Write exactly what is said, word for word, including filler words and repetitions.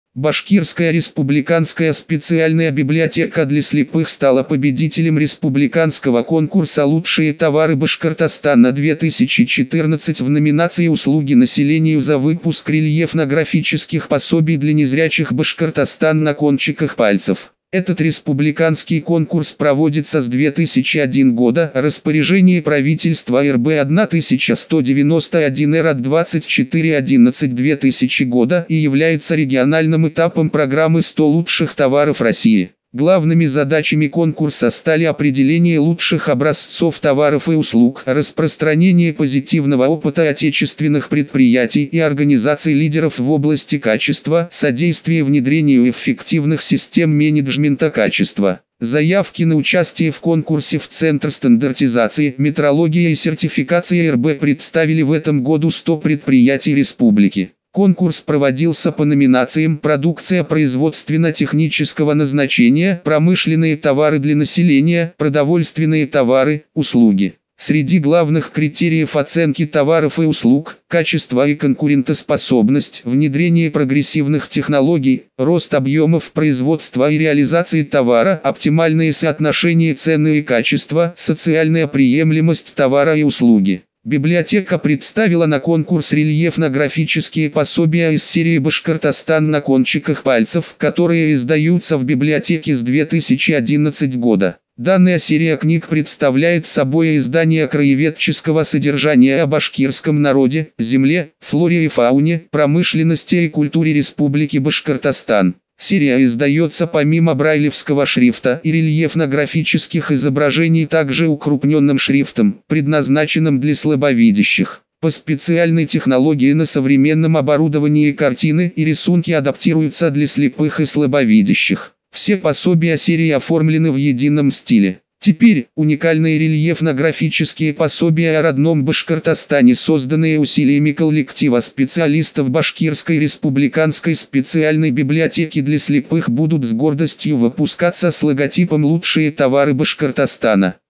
Башкирская республиканская специальная библиотека для слепых стала победителем республиканского конкурса «Лучшие товары Башкортостана две тысячи четырнадцать» в номинации «Услуги населению» за выпуск рельефно-графических пособий для незрячих «Башкортостан на кончиках пальцев». Этот республиканский конкурс проводится с две тысячи первого года, распоряжение правительства эр бэ тысяча сто девяносто один эр от двадцать четыре одиннадцать две тысячи года и является региональным этапом программы сто лучших товаров России. Главными задачами конкурса стали определение лучших образцов товаров и услуг, распространение позитивного опыта отечественных предприятий и организаций лидеров в области качества, содействие внедрению эффективных систем менеджмента качества. Заявки на участие в конкурсе в Центр стандартизации, метрологии и сертификации эр бэ представили в этом году сто предприятий республики. Конкурс проводился по номинациям «Продукция производственно-технического назначения», «Промышленные товары для населения», «Продовольственные товары», «Услуги». Среди главных критериев оценки товаров и услуг – качество и конкурентоспособность, внедрение прогрессивных технологий, рост объемов производства и реализации товара, оптимальное соотношение цены и качества, социальная приемлемость товара и услуги. Библиотека представила на конкурс рельефно-графические пособия из серии «Башкортостан на кончиках пальцев», которые издаются в библиотеке с две тысячи одиннадцатого года. Данная серия книг представляет собой издание краеведческого содержания о башкирском народе, земле, флоре и фауне, промышленности и культуре Республики Башкортостан. Серия издается помимо брайлевского шрифта и рельефно-графических изображений также укрупненным шрифтом, предназначенным для слабовидящих. По специальной технологии на современном оборудовании картины и рисунки адаптируются для слепых и слабовидящих. Все пособия серии оформлены в едином стиле. Теперь, уникальные рельефно-графические пособия о родном Башкортостане, созданные усилиями коллектива специалистов Башкирской республиканской специальной библиотеки для слепых, будут с гордостью выпускаться с логотипом «Лучшие товары Башкортостана».